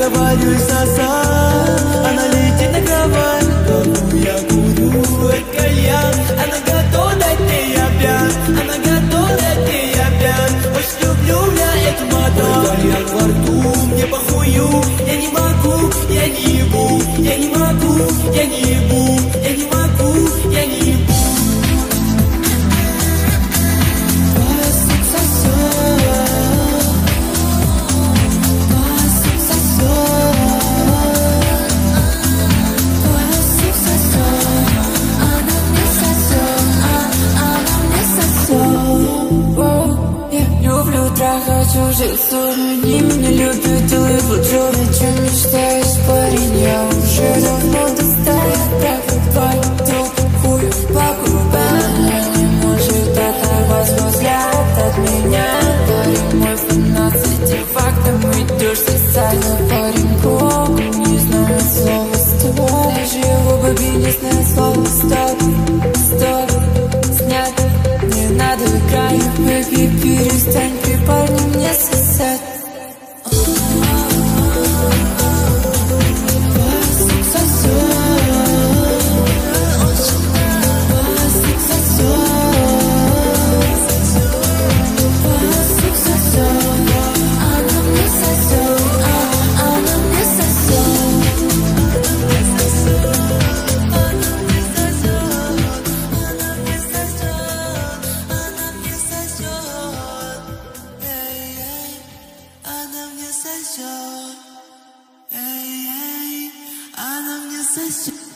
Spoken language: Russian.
разговариваю сосать. Она летит на кровать, кому я курю этот кальян. Она готова дать мне, я пьян. Она готова дать мне, я пьян. Очень люблю я эту мадам. Кальян во рту, мне похую. Я не могу, я не ебу. Я не могу, я не ебу. Я не могу, я не ебу. Чужих ссор, они меня любят, делают лучше, чем мечтаешь, парень. Я уже давно достаю, правда, пойду хую по губам. Я не может оторвать взгляд от меня. Парень мой фанат, с этим фактом идешь сосать. Но парень кругом не знает слова стоп. Даже его бобинистное слово стоп, стоп, снят. Не надо играть, бэби, перестань, при парне мне сосать. Она мне сосет.